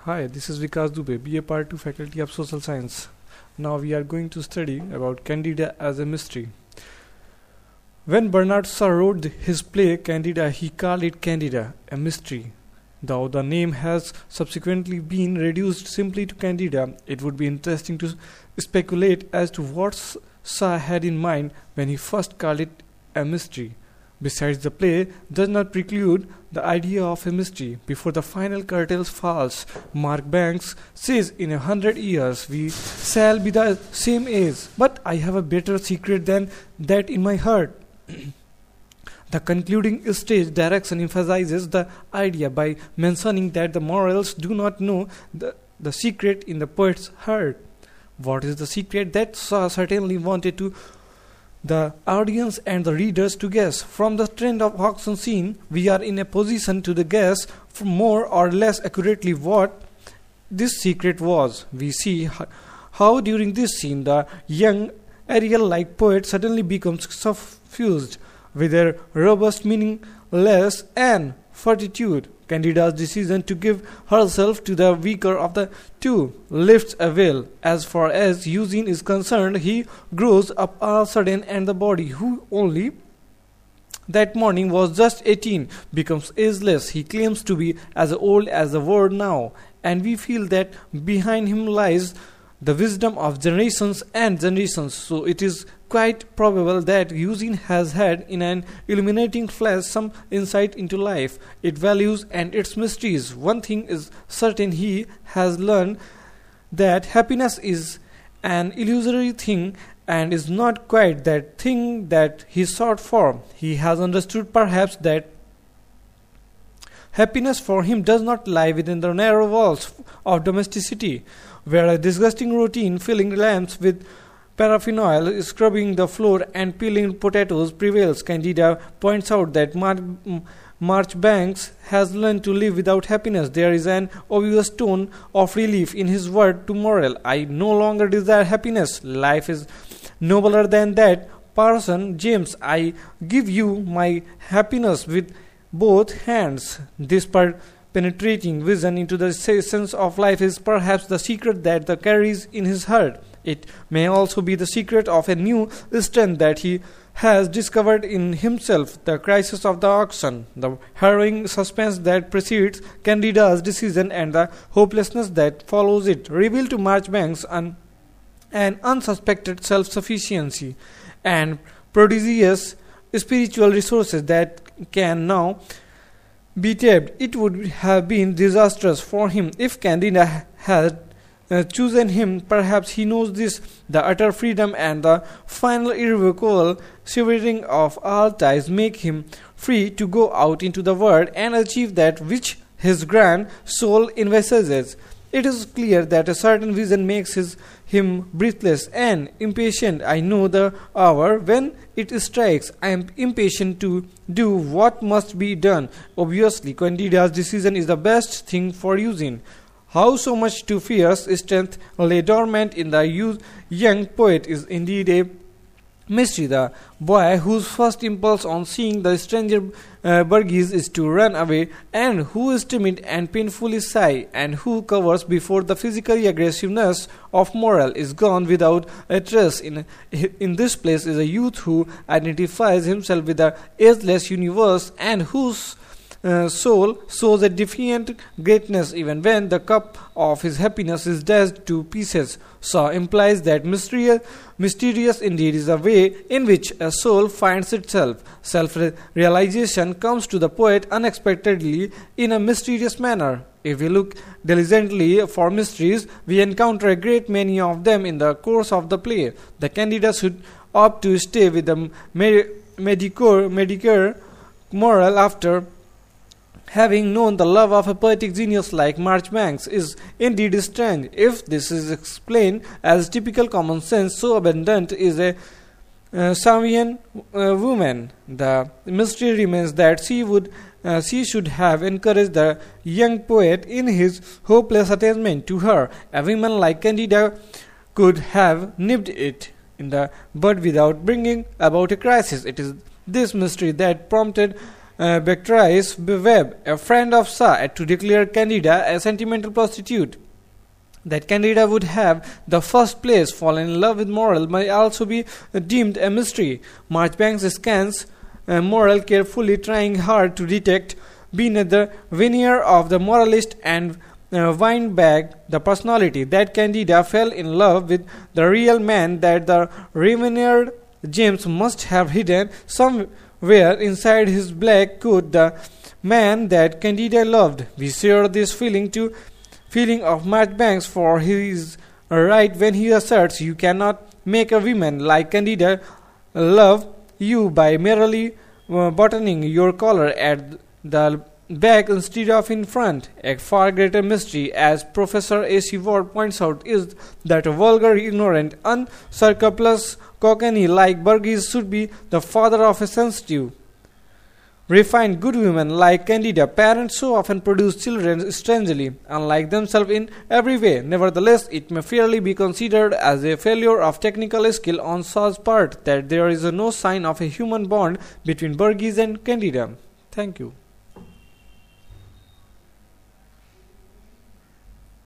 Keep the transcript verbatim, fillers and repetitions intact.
Hi, this is Vikas Dubey, B A Part two Faculty of Social Science. Now we are going to study about Candida as a mystery. When Bernard Shaw wrote his play Candida, he called it Candida, a mystery. Though the name has subsequently been reduced simply to Candida, it would be interesting to speculate as to what Shaw had in mind when he first called it a mystery. Besides, the play does not preclude the idea of a mystery. Before the final curtain falls, Marjoribanks says, in a hundred years we shall be the same age, but I have a better secret than that in my heart. The concluding stage direction emphasizes the idea by mentioning that the mortals do not know the, the secret in the poet's heart. What is the secret? That Shaw certainly wanted to the audience and the readers to guess. From the trend of auction scene, we are in a position to the guess more or less accurately what this secret was. We see h- how during this scene the young Ariel-like poet suddenly becomes suffused with a robust, meaningless, and fortitude. Candida's decision to give herself to the weaker of the two lifts a veil. As far as Eugene is concerned, he grows up all sudden, and the body, who only that morning was just eighteen, becomes ageless. He claims to be as old as the world now, and we feel that behind him lies the wisdom of generations and generations. So it is quite probable that Eugene has had in an illuminating flash some insight into life, its values and its mysteries. One thing is certain: he has learned that happiness is an illusory thing and is not quite that thing that he sought for. He has understood perhaps that happiness for him does not lie within the narrow walls of domesticity, where a disgusting routine filling lamps with paraffin oil, scrubbing the floor, and peeling potatoes prevails. Candida points out that Mar- Marjoribanks has learned to live without happiness. There is an obvious tone of relief in his word to Morel. I no longer desire happiness. Life is nobler than that. Parson James, I give you my happiness with both hands. This per- penetrating vision into the essence of life is perhaps the secret that the carries in his heart. It may also be the secret of a new strength that he has discovered in himself. The crisis of the auction, the harrowing suspense that precedes Candida's decision, and the hopelessness that follows it reveal to Marjoribanks an, an unsuspected self-sufficiency and prodigious spiritual resources that can now be tapped. It would have been disastrous for him if Candida had uh, chosen him. Perhaps he knows this. The utter freedom and the final irrevocable severing of all ties make him free to go out into the world and achieve that which his grand soul envisages. It is clear that a certain vision makes his, him breathless and impatient. I know the hour when it strikes. I am impatient to do what must be done. Obviously, Candida's decision is the best thing for Eugene. How so much to fierce strength lay dormant in the youth, young poet is indeed a mystery. The boy whose first impulse on seeing the stranger uh, Burgess is to run away, and who is timid and painfully shy, and who covers before the physical aggressiveness of Morel, is gone without a trace. In, in this place is a youth who identifies himself with the ageless universe, and whose Uh, soul shows a defiant greatness even when the cup of his happiness is dashed to pieces. Shaw implies that mysterious, mysterious indeed is the way in which a soul finds itself. Self-realization comes to the poet unexpectedly in a mysterious manner. If we look diligently for mysteries, we encounter a great many of them in the course of the play. The Candida should opt to stay with the mediocre, mediocre Morel after having known the love of a poetic genius like Marjoribanks is indeed strange. If this is explained as typical common sense, so abundant is a uh, Savian uh, woman, the mystery remains that she would uh, she should have encouraged the young poet in his hopeless attachment to her. A woman like Candida could have nipped it in the bud without bringing about a crisis. It is this mystery that prompted uh, Beatrice Webb, a friend of Sa, to declare Candida a sentimental prostitute. That Candida would have the first place fallen in love with Morel may also be deemed a mystery. Marchbanks scans uh, Morel carefully, trying hard to detect beneath the veneer of the moralist and uh, windbag the personality. That Candida fell in love with the real man that the revered James must have hidden somewhere inside his black coat, the man that Candida loved. We share this feeling to feeling of Marchbanks, for he is right when he asserts you cannot make a woman like Candida love you by merely uh, buttoning your collar at the back instead of in front. A far greater mystery, as Professor A C Ward points out, is that a vulgar, ignorant, unscrupulous cockney like Burgess should be the father of a sensitive, refined good women like Candida. Parents so often produce children strangely unlike themselves in every way. Nevertheless, it may fairly be considered as a failure of technical skill on Shaw's part that there is no sign of a human bond between Burgess and Candida. Thank you.